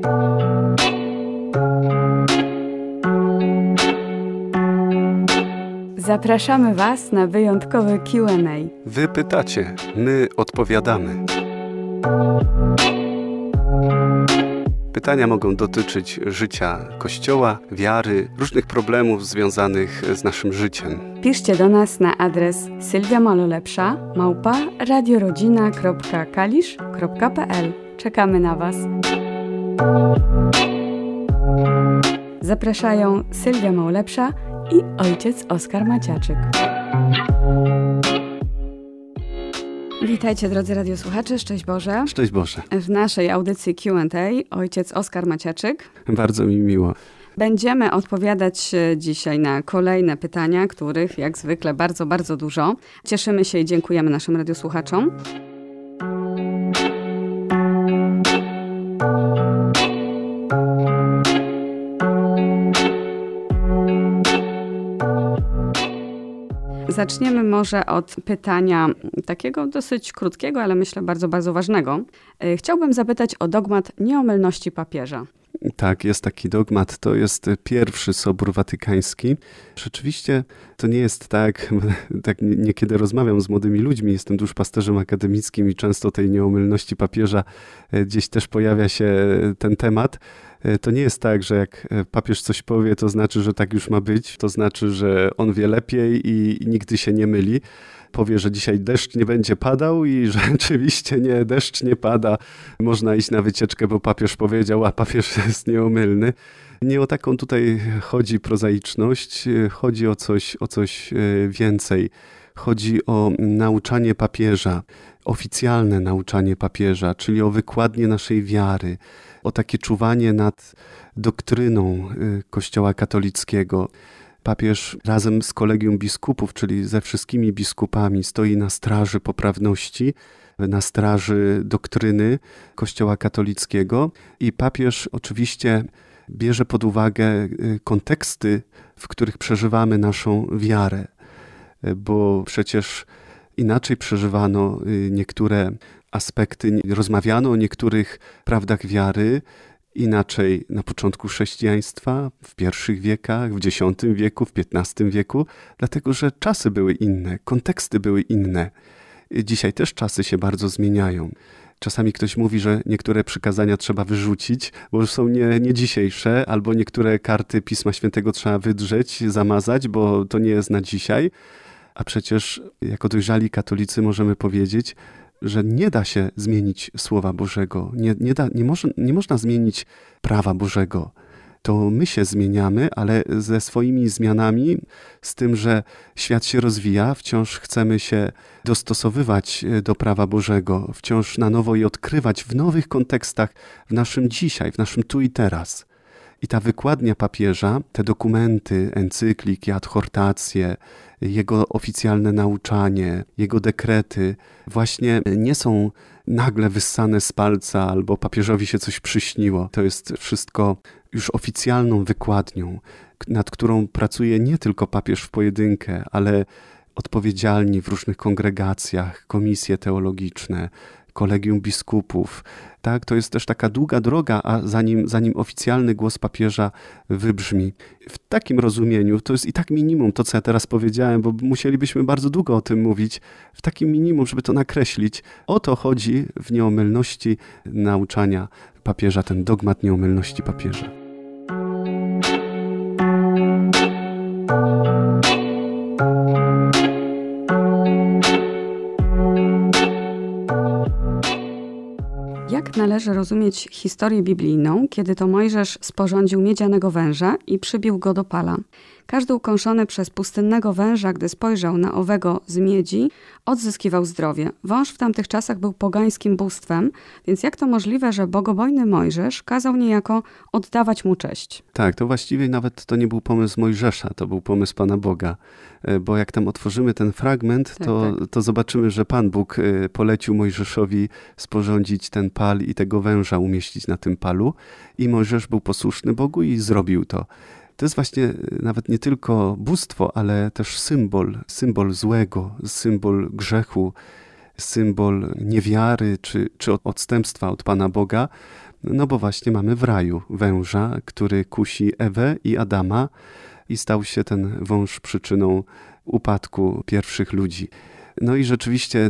Zapraszamy Was na wyjątkowe Q&A. Wy pytacie, my odpowiadamy. Pytania mogą dotyczyć życia Kościoła, wiary, różnych problemów związanych z naszym życiem. Piszcie do nas na adres sylwiamalolepsza@radiorodzina.kalisz.pl. Czekamy na Was. Zapraszają Sylwia Małolepsza i ojciec Oskar Maciaczyk. Witajcie, drodzy radiosłuchacze, szczęść Boże. Szczęść Boże. W naszej audycji Q&A ojciec Oskar Maciaczyk. Bardzo mi miło. Będziemy odpowiadać dzisiaj na kolejne pytania, których jak zwykle bardzo, bardzo dużo. Cieszymy się i dziękujemy naszym radiosłuchaczom. Zaczniemy może od pytania takiego dosyć krótkiego, ale myślę bardzo, bardzo ważnego. Chciałbym zapytać o dogmat nieomylności papieża. Tak, jest taki dogmat, to jest pierwszy Sobór Watykański. Rzeczywiście to nie jest tak niekiedy rozmawiam z młodymi ludźmi, jestem duszpasterzem akademickim i często tej nieomylności papieża gdzieś też pojawia się ten temat. To nie jest tak, że jak papież coś powie, to znaczy, że tak już ma być, to znaczy, że on wie lepiej i nigdy się nie myli. Powie, że dzisiaj deszcz nie będzie padał i rzeczywiście nie, deszcz nie pada. Można iść na wycieczkę, bo papież powiedział, a papież jest nieomylny. Nie o taką tutaj chodzi prozaiczność, chodzi o coś więcej. Chodzi o nauczanie papieża, oficjalne nauczanie papieża, czyli o wykładnię naszej wiary, o takie czuwanie nad doktryną Kościoła katolickiego. Papież razem z kolegium biskupów, czyli ze wszystkimi biskupami, stoi na straży poprawności, na straży doktryny Kościoła katolickiego i papież oczywiście bierze pod uwagę konteksty, w których przeżywamy naszą wiarę, bo przecież inaczej przeżywano niektóre aspekty, rozmawiano o niektórych prawdach wiary, inaczej na początku chrześcijaństwa, w pierwszych wiekach, w X wieku, w XV wieku, dlatego że czasy były inne, konteksty były inne. Dzisiaj też czasy się bardzo zmieniają. Czasami ktoś mówi, że niektóre przykazania trzeba wyrzucić, bo już są nie dzisiejsze, albo niektóre karty Pisma Świętego trzeba wydrzeć, zamazać, bo to nie jest na dzisiaj. A przecież jako dojrzali katolicy możemy powiedzieć, że nie da się zmienić Słowa Bożego, nie można zmienić prawa Bożego. To my się zmieniamy, ale ze swoimi zmianami, z tym, że świat się rozwija, wciąż chcemy się dostosowywać do prawa Bożego, wciąż na nowo je odkrywać w nowych kontekstach, w naszym dzisiaj, w naszym tu i teraz. I ta wykładnia papieża, te dokumenty, encykliki, adhortacje, jego oficjalne nauczanie, jego dekrety właśnie nie są nagle wyssane z palca albo papieżowi się coś przyśniło. To jest wszystko już oficjalną wykładnią, nad którą pracuje nie tylko papież w pojedynkę, ale odpowiedzialni w różnych kongregacjach, komisje teologiczne, kolegium biskupów. Tak, to jest też taka długa droga, a zanim oficjalny głos papieża wybrzmi. W takim rozumieniu, to jest i tak minimum to, co ja teraz powiedziałem, bo musielibyśmy bardzo długo o tym mówić, w takim minimum, żeby to nakreślić. O to chodzi w nieomylności nauczania papieża, ten dogmat nieomylności papieża. Jak należy rozumieć historię biblijną, kiedy to Mojżesz sporządził miedzianego węża i przybił go do pala? Każdy ukąszony przez pustynnego węża, gdy spojrzał na owego z miedzi, odzyskiwał zdrowie. Wąż w tamtych czasach był pogańskim bóstwem, więc jak to możliwe, że bogobojny Mojżesz kazał niejako oddawać mu cześć? Tak, to właściwie nawet to nie był pomysł Mojżesza, to był pomysł Pana Boga. Bo jak tam otworzymy ten fragment, to zobaczymy, że Pan Bóg polecił Mojżeszowi sporządzić ten pal i tego węża umieścić na tym palu. I Mojżesz był posłuszny Bogu i zrobił to. To jest właśnie nawet nie tylko bóstwo, ale też symbol złego, symbol grzechu, symbol niewiary czy odstępstwa od Pana Boga. No bo właśnie mamy w raju węża, który kusi Ewę i Adama i stał się ten wąż przyczyną upadku pierwszych ludzi. No i rzeczywiście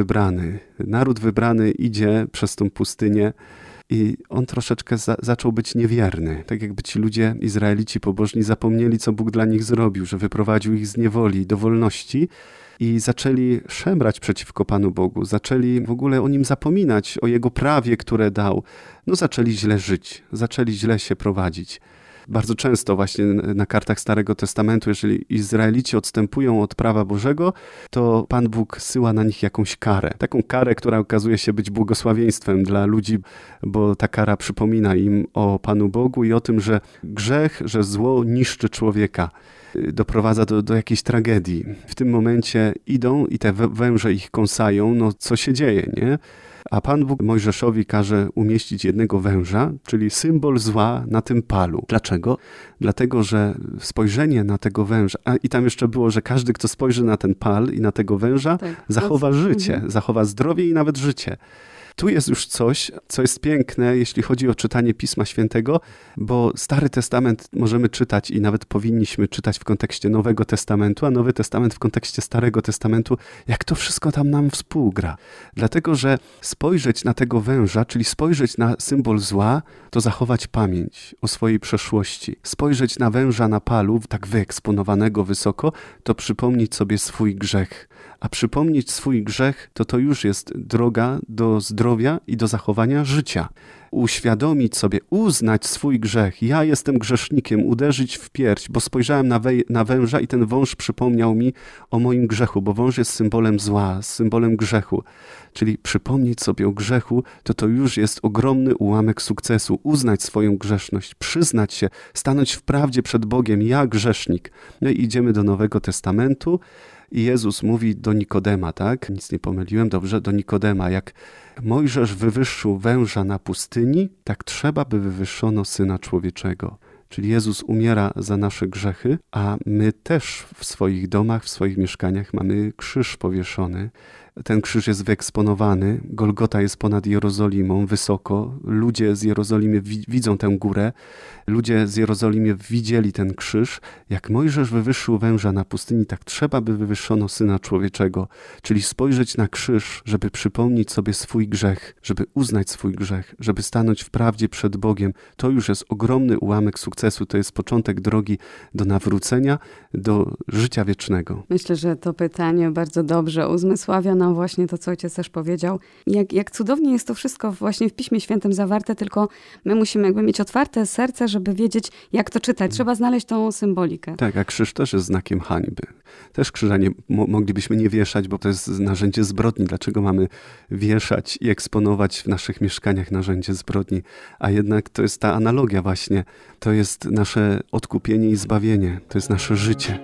naród wybrany idzie przez tą pustynię i on troszeczkę zaczął być niewierny. Tak jakby ci ludzie, Izraelici pobożni, zapomnieli, co Bóg dla nich zrobił, że wyprowadził ich z niewoli do wolności i zaczęli szemrać przeciwko Panu Bogu. Zaczęli w ogóle o Nim zapominać, o Jego prawie, które dał. No zaczęli źle żyć, zaczęli źle się prowadzić. Bardzo często właśnie na kartach Starego Testamentu, jeżeli Izraelici odstępują od prawa Bożego, to Pan Bóg zsyła na nich jakąś karę. Taką karę, która okazuje się być błogosławieństwem dla ludzi, bo ta kara przypomina im o Panu Bogu i o tym, że grzech, że zło niszczy człowieka. Doprowadza do jakiejś tragedii. W tym momencie idą i te węże ich kąsają, no co się dzieje, nie? A Pan Bóg Mojżeszowi każe umieścić jednego węża, czyli symbol zła na tym palu. Dlaczego? Dlatego, że spojrzenie na tego węża, i tam jeszcze było, że każdy, kto spojrzy na ten pal i na tego węża, zachowa życie, zachowa zdrowie i nawet życie. Tu jest już coś, co jest piękne, jeśli chodzi o czytanie Pisma Świętego, bo Stary Testament możemy czytać i nawet powinniśmy czytać w kontekście Nowego Testamentu, a Nowy Testament w kontekście Starego Testamentu, jak to wszystko tam nam współgra. Dlatego, że spojrzeć na tego węża, czyli spojrzeć na symbol zła, to zachować pamięć o swojej przeszłości. Spojrzeć na węża na palu, tak wyeksponowanego wysoko, to przypomnieć sobie swój grzech. A przypomnieć swój grzech, to już jest droga do zdrowia i do zachowania życia. Uświadomić sobie, uznać swój grzech. Ja jestem grzesznikiem, uderzyć w pierś, bo spojrzałem na węża i ten wąż przypomniał mi o moim grzechu, bo wąż jest symbolem zła, symbolem grzechu. Czyli przypomnieć sobie o grzechu, to już jest ogromny ułamek sukcesu. Uznać swoją grzeszność, przyznać się, stanąć w prawdzie przed Bogiem, ja grzesznik. No i idziemy do Nowego Testamentu. I Jezus mówi do Nikodema, tak? Nic nie pomyliłem, dobrze, do Nikodema. Jak Mojżesz wywyższył węża na pustyni, tak trzeba by wywyższono Syna Człowieczego. Czyli Jezus umiera za nasze grzechy, a my też w swoich domach, w swoich mieszkaniach mamy krzyż powieszony. Ten krzyż jest wyeksponowany, Golgota jest ponad Jerozolimą, wysoko. Ludzie z Jerozolimy widzą tę górę. Ludzie z Jerozolimy widzieli ten krzyż. Jak Mojżesz wywyższył węża na pustyni, tak trzeba by wywyższono Syna Człowieczego. Czyli spojrzeć na krzyż, żeby przypomnieć sobie swój grzech, żeby uznać swój grzech, żeby stanąć w prawdzie przed Bogiem. To już jest ogromny ułamek sukcesu. To jest początek drogi do nawrócenia, do życia wiecznego. Myślę, że to pytanie bardzo dobrze uzmysławia nam właśnie to, co ojciec też powiedział. Jak cudownie jest to wszystko właśnie w Piśmie Świętym zawarte, tylko my musimy jakby mieć otwarte serce, żeby wiedzieć, jak to czytać. Trzeba znaleźć tą symbolikę. Tak, a krzyż też jest znakiem hańby. Też krzyża moglibyśmy nie wieszać, bo to jest narzędzie zbrodni. Dlaczego mamy wieszać i eksponować w naszych mieszkaniach narzędzie zbrodni? A jednak to jest ta analogia właśnie. To jest nasze odkupienie i zbawienie. To jest nasze życie.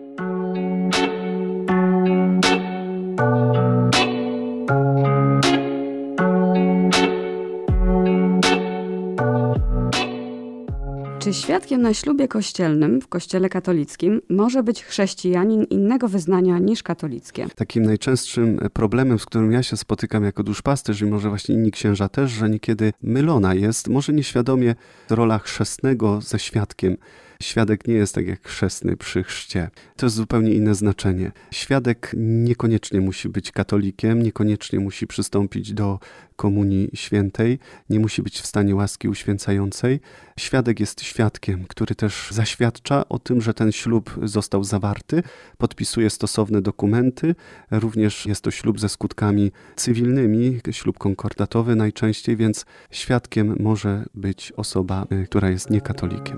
Czy świadkiem na ślubie kościelnym w kościele katolickim może być chrześcijanin innego wyznania niż katolickie? Takim najczęstszym problemem, z którym ja się spotykam jako duszpasterz i może właśnie inni księża też, że niekiedy mylona jest, może nieświadomie, rola chrzestnego ze świadkiem. Świadek nie jest tak jak chrzestny przy chrzcie. To jest zupełnie inne znaczenie. Świadek niekoniecznie musi być katolikiem, niekoniecznie musi przystąpić do komunii świętej, nie musi być w stanie łaski uświęcającej. Świadek jest świadkiem, który też zaświadcza o tym, że ten ślub został zawarty, podpisuje stosowne dokumenty. Również jest to ślub ze skutkami cywilnymi, ślub konkordatowy najczęściej, więc świadkiem może być osoba, która jest niekatolikiem.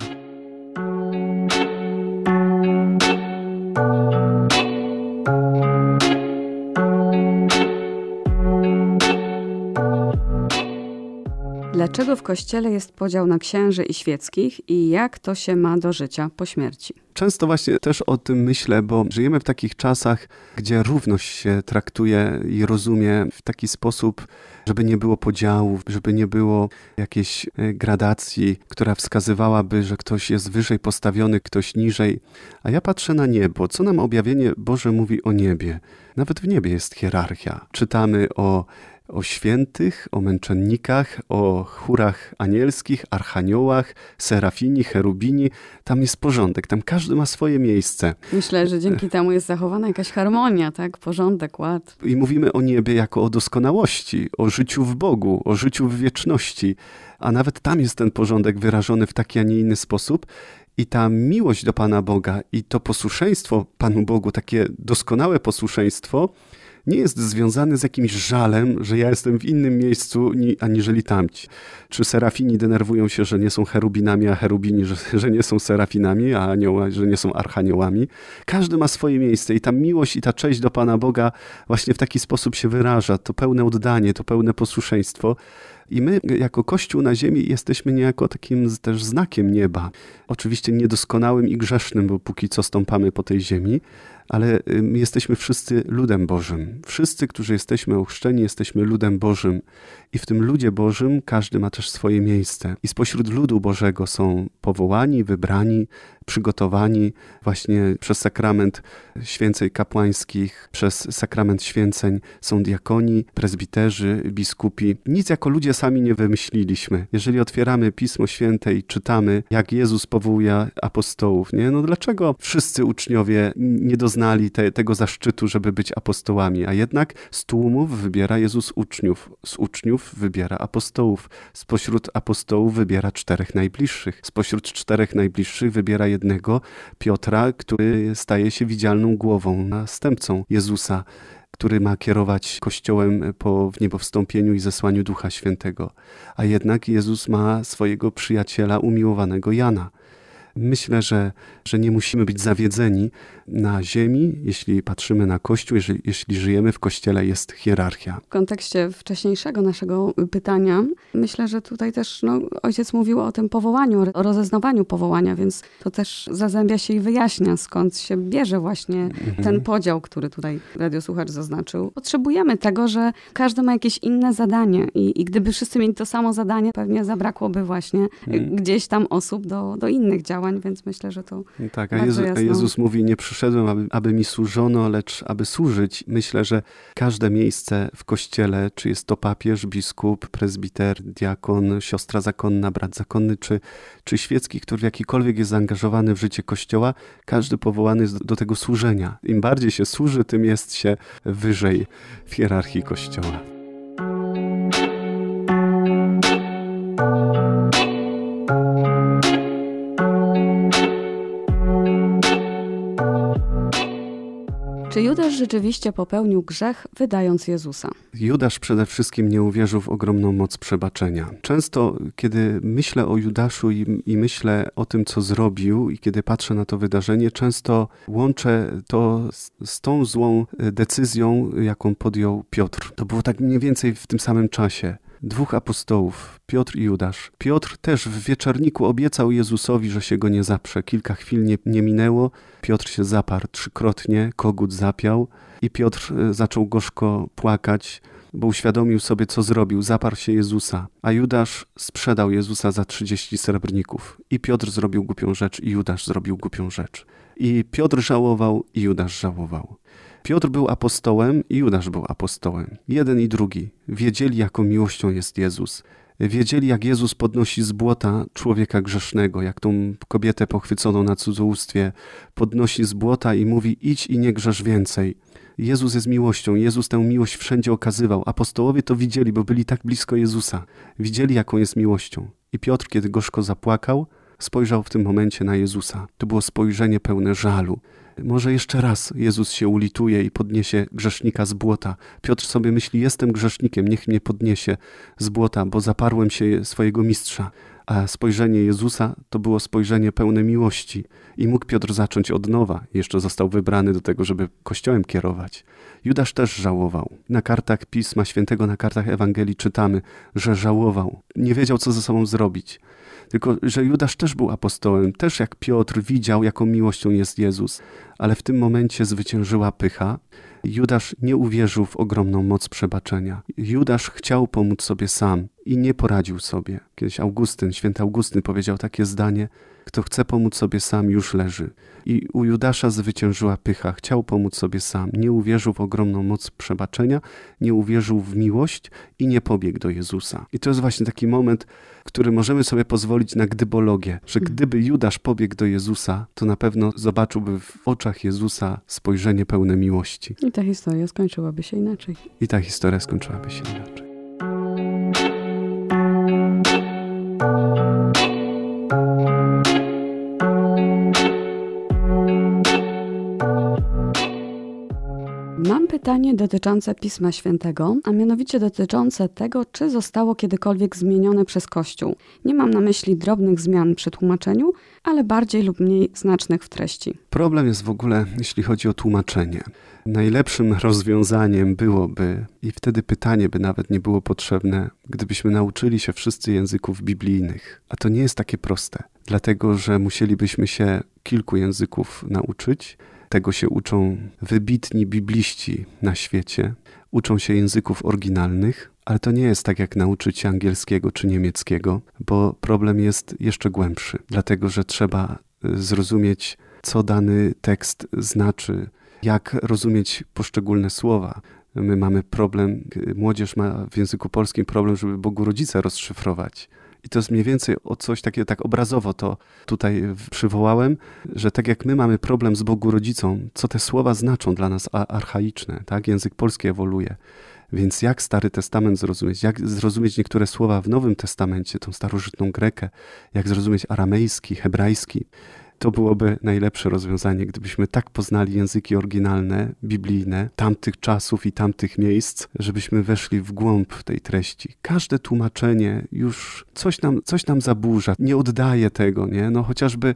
Dlaczego w Kościele jest podział na księży i świeckich i jak to się ma do życia po śmierci? Często właśnie też o tym myślę, bo żyjemy w takich czasach, gdzie równość się traktuje i rozumie w taki sposób, żeby nie było podziałów, żeby nie było jakiejś gradacji, która wskazywałaby, że ktoś jest wyżej postawiony, ktoś niżej. A ja patrzę na niebo. Co nam objawienie Boże mówi o niebie? Nawet w niebie jest hierarchia. Czytamy o o świętych, o męczennikach, o chórach anielskich, archaniołach, serafini, cherubini. Tam jest porządek, tam każdy ma swoje miejsce. Myślę, że dzięki temu jest zachowana jakaś harmonia, tak? Porządek, ład. I mówimy o niebie jako o doskonałości, o życiu w Bogu, o życiu w wieczności. A nawet tam jest ten porządek wyrażony w taki, a nie inny sposób. I ta miłość do Pana Boga i to posłuszeństwo Panu Bogu, takie doskonałe posłuszeństwo, nie jest związany z jakimś żalem, że ja jestem w innym miejscu aniżeli tamci. Czy serafini denerwują się, że nie są cherubinami, a cherubini, że nie są serafinami, a anioła, że nie są archaniołami. Każdy ma swoje miejsce i ta miłość i ta cześć do Pana Boga właśnie w taki sposób się wyraża. To pełne oddanie, to pełne posłuszeństwo. I my jako Kościół na ziemi jesteśmy niejako takim też znakiem nieba. Oczywiście niedoskonałym i grzesznym, bo póki co stąpamy po tej ziemi, ale my jesteśmy wszyscy ludem Bożym. Wszyscy, którzy jesteśmy ochrzczeni, jesteśmy ludem Bożym. I w tym ludzie Bożym każdy ma też swoje miejsce. I spośród ludu Bożego są powołani, wybrani, przygotowani właśnie przez sakrament święceń kapłańskich, przez sakrament święceń są diakoni, prezbiterzy, biskupi. Nic jako ludzie sami nie wymyśliliśmy. Jeżeli otwieramy Pismo Święte i czytamy, jak Jezus powołuje apostołów, nie? No dlaczego wszyscy uczniowie nie doznali tego zaszczytu, żeby być apostołami, a jednak z tłumów wybiera Jezus uczniów, z uczniów wybiera apostołów, spośród apostołów wybiera 4 najbliższych, spośród 4 najbliższych wybiera jednego, Piotra, który staje się widzialną głową, następcą Jezusa, który ma kierować Kościołem po wniebowstąpieniu i zesłaniu Ducha Świętego. A jednak Jezus ma swojego przyjaciela umiłowanego Jana. Myślę, że nie musimy być zawiedzeni na ziemi, jeśli patrzymy na Kościół, jeśli żyjemy w Kościele, jest hierarchia. W kontekście wcześniejszego naszego pytania, myślę, że tutaj też ojciec mówił o tym powołaniu, o rozeznawaniu powołania, więc to też zazębia się i wyjaśnia, skąd się bierze właśnie ten podział, który tutaj radiosłuchacz zaznaczył. Potrzebujemy tego, że każdy ma jakieś inne zadanie i gdyby wszyscy mieli to samo zadanie, pewnie zabrakłoby właśnie gdzieś tam osób do innych działań. Więc myślę, że to tak, a Jezus mówi, nie przyszedłem, aby mi służono, lecz aby służyć. Myślę, że każde miejsce w Kościele, czy jest to papież, biskup, prezbiter, diakon, siostra zakonna, brat zakonny, czy świecki, który w jakikolwiek jest zaangażowany w życie Kościoła, każdy powołany jest do tego służenia. Im bardziej się służy, tym jest się wyżej w hierarchii Kościoła. Czy Judasz rzeczywiście popełnił grzech, wydając Jezusa? Judasz przede wszystkim nie uwierzył w ogromną moc przebaczenia. Często, kiedy myślę o Judaszu i myślę o tym, co zrobił i kiedy patrzę na to wydarzenie, często łączę to z tą złą decyzją, jaką podjął Piotr. To było tak mniej więcej w tym samym czasie. 2 apostołów, Piotr i Judasz. Piotr też w wieczorniku obiecał Jezusowi, że się go nie zaprze. Kilka chwil nie minęło. Piotr się zaparł 3-krotnie, kogut zapiał i Piotr zaczął gorzko płakać, bo uświadomił sobie, co zrobił. Zaparł się Jezusa, a Judasz sprzedał Jezusa za 30 srebrników. I Piotr zrobił głupią rzecz, i Judasz zrobił głupią rzecz. I Piotr żałował, i Judasz żałował. Piotr był apostołem i Judasz był apostołem. Jeden i drugi wiedzieli, jaką miłością jest Jezus. Wiedzieli, jak Jezus podnosi z błota człowieka grzesznego, jak tą kobietę pochwyconą na cudzołóstwie podnosi z błota i mówi: idź i nie grzesz więcej. Jezus jest miłością, Jezus tę miłość wszędzie okazywał. Apostołowie to widzieli, bo byli tak blisko Jezusa. Widzieli, jaką jest miłością. I Piotr, kiedy gorzko zapłakał, spojrzał w tym momencie na Jezusa. To było spojrzenie pełne żalu. Może jeszcze raz Jezus się ulituje i podniesie grzesznika z błota. Piotr sobie myśli: jestem grzesznikiem, niech mnie podniesie z błota, bo zaparłem się swojego mistrza. A spojrzenie Jezusa to było spojrzenie pełne miłości. I mógł Piotr zacząć od nowa. Jeszcze został wybrany do tego, żeby Kościołem kierować. Judasz też żałował. Na kartach Pisma Świętego, na kartach Ewangelii czytamy, że żałował. Nie wiedział, co ze sobą zrobić. Tylko że Judasz też był apostołem, też jak Piotr widział, jaką miłością jest Jezus. Ale w tym momencie zwyciężyła pycha. Judasz nie uwierzył w ogromną moc przebaczenia. Judasz chciał pomóc sobie sam. i nie poradził sobie. Kiedyś święty Augustyn powiedział takie zdanie: kto chce pomóc sobie sam, już leży. I u Judasza zwyciężyła pycha. Chciał pomóc sobie sam. Nie uwierzył w ogromną moc przebaczenia, nie uwierzył w miłość i nie pobiegł do Jezusa. I to jest właśnie taki moment, w którym możemy sobie pozwolić na gdybologię, że gdyby Judasz pobiegł do Jezusa, to na pewno zobaczyłby w oczach Jezusa spojrzenie pełne miłości. I ta historia skończyłaby się inaczej. Mam pytanie dotyczące Pisma Świętego, a mianowicie dotyczące tego, czy zostało kiedykolwiek zmienione przez Kościół. Nie mam na myśli drobnych zmian przy tłumaczeniu, ale bardziej lub mniej znacznych w treści. Problem jest w ogóle, jeśli chodzi o tłumaczenie. Najlepszym rozwiązaniem byłoby, i wtedy pytanie by nawet nie było potrzebne, gdybyśmy nauczyli się wszyscy języków biblijnych. A to nie jest takie proste, dlatego że musielibyśmy się kilku języków nauczyć. Tego się uczą wybitni bibliści na świecie. Uczą się języków oryginalnych, ale to nie jest tak jak nauczyć się angielskiego czy niemieckiego, bo problem jest jeszcze głębszy, dlatego że trzeba zrozumieć, co dany tekst znaczy, jak rozumieć poszczególne słowa. My mamy problem, młodzież ma w języku polskim problem, żeby Bogu Rodzica rozszyfrować. I to jest mniej więcej o coś takiego, tak obrazowo to tutaj przywołałem, że tak jak my mamy problem z Bogu Rodzicą, co te słowa znaczą dla nas archaiczne, tak? Język polski ewoluuje. Więc jak Stary Testament zrozumieć, jak zrozumieć niektóre słowa w Nowym Testamencie, tą starożytną Grekę, jak zrozumieć aramejski, hebrajski, to byłoby najlepsze rozwiązanie, gdybyśmy tak poznali języki oryginalne, biblijne, tamtych czasów i tamtych miejsc, żebyśmy weszli w głąb tej treści. Każde tłumaczenie już coś nam zaburza, nie oddaje tego, nie? No chociażby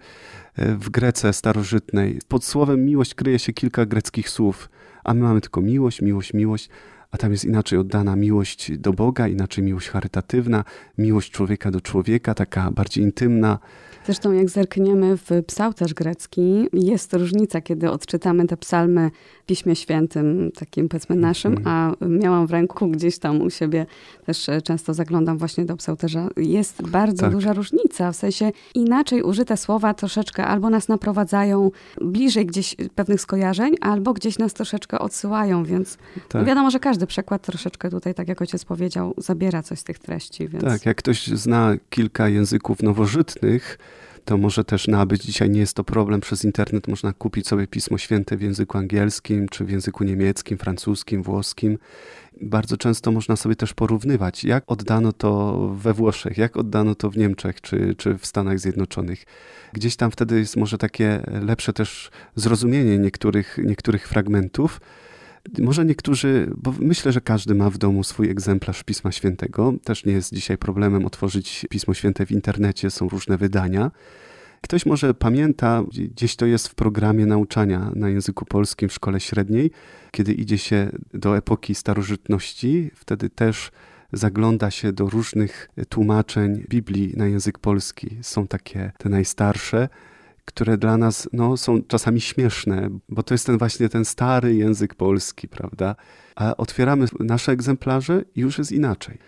w Grece starożytnej pod słowem miłość kryje się kilka greckich słów, a my mamy tylko miłość, miłość, miłość, a tam jest inaczej oddana miłość do Boga, inaczej miłość charytatywna, miłość człowieka do człowieka, taka bardziej intymna. Zresztą jak zerkniemy w psałterz grecki, jest różnica, kiedy odczytamy te psalmy w Piśmie Świętym, takim powiedzmy naszym, a miałam w ręku gdzieś tam u siebie, też często zaglądam właśnie do psałterza. Jest bardzo duża różnica, w sensie inaczej użyte słowa troszeczkę albo nas naprowadzają bliżej gdzieś pewnych skojarzeń, albo gdzieś nas troszeczkę odsyłają, więc wiadomo, że każdy przekład troszeczkę tutaj, tak jak ojciec powiedział, zabiera coś z tych treści. Więc... Tak, jak ktoś zna kilka języków nowożytnych, to może też nabyć. Dzisiaj nie jest to problem. Przez internet można kupić sobie Pismo Święte w języku angielskim, czy w języku niemieckim, francuskim, włoskim. Bardzo często można sobie też porównywać, jak oddano to we Włoszech, jak oddano to w Niemczech, czy w Stanach Zjednoczonych. Gdzieś tam wtedy jest może takie lepsze też zrozumienie niektórych fragmentów. Może niektórzy, bo myślę, że każdy ma w domu swój egzemplarz Pisma Świętego. Też nie jest dzisiaj problemem otworzyć Pismo Święte w internecie, są różne wydania. Ktoś może pamięta, gdzieś to jest w programie nauczania na języku polskim w szkole średniej, kiedy idzie się do epoki starożytności, wtedy też zagląda się do różnych tłumaczeń Biblii na język polski. Są takie te najstarsze, które dla nas są czasami śmieszne, bo to jest ten stary język polski, prawda? A otwieramy nasze egzemplarze i już jest inaczej.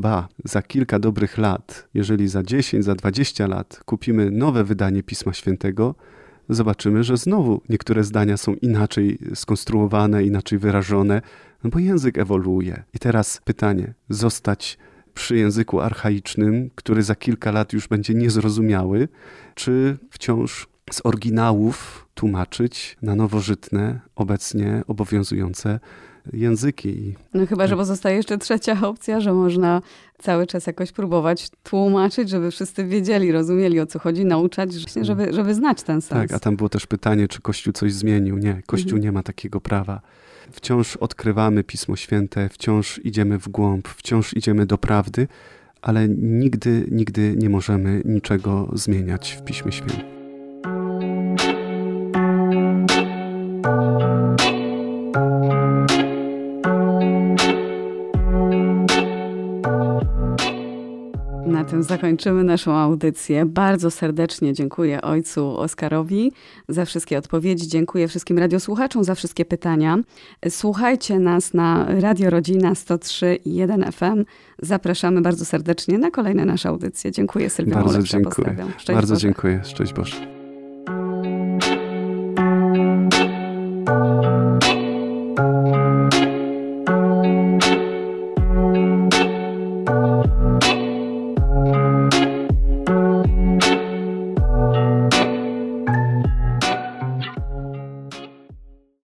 Za kilka dobrych lat, jeżeli za 10, za 20 lat kupimy nowe wydanie Pisma Świętego, zobaczymy, że znowu niektóre zdania są inaczej skonstruowane, inaczej wyrażone, bo język ewoluuje. I teraz pytanie, zostać przy języku archaicznym, który za kilka lat już będzie niezrozumiały, czy wciąż z oryginałów tłumaczyć na nowożytne, obecnie obowiązujące języki. No chyba, że pozostaje jeszcze trzecia opcja, że można cały czas jakoś próbować tłumaczyć, żeby wszyscy wiedzieli, rozumieli, o co chodzi, nauczać, żeby znać ten sens. Tak, a tam było też pytanie, czy Kościół coś zmienił. Nie, Kościół nie ma takiego prawa. Wciąż odkrywamy Pismo Święte, wciąż idziemy w głąb, wciąż idziemy do prawdy, ale nigdy nie możemy niczego zmieniać w Piśmie Świętym. Na tym zakończymy naszą audycję. Bardzo serdecznie dziękuję ojcu Oskarowi za wszystkie odpowiedzi. Dziękuję wszystkim radiosłuchaczom za wszystkie pytania. Słuchajcie nas na Radio Rodzina 103,1 FM. Zapraszamy bardzo serdecznie na kolejne nasze audycje. Dziękuję, Sylwia. Bardzo dziękuję. Bardzo dziękuję. Szczęść Boże.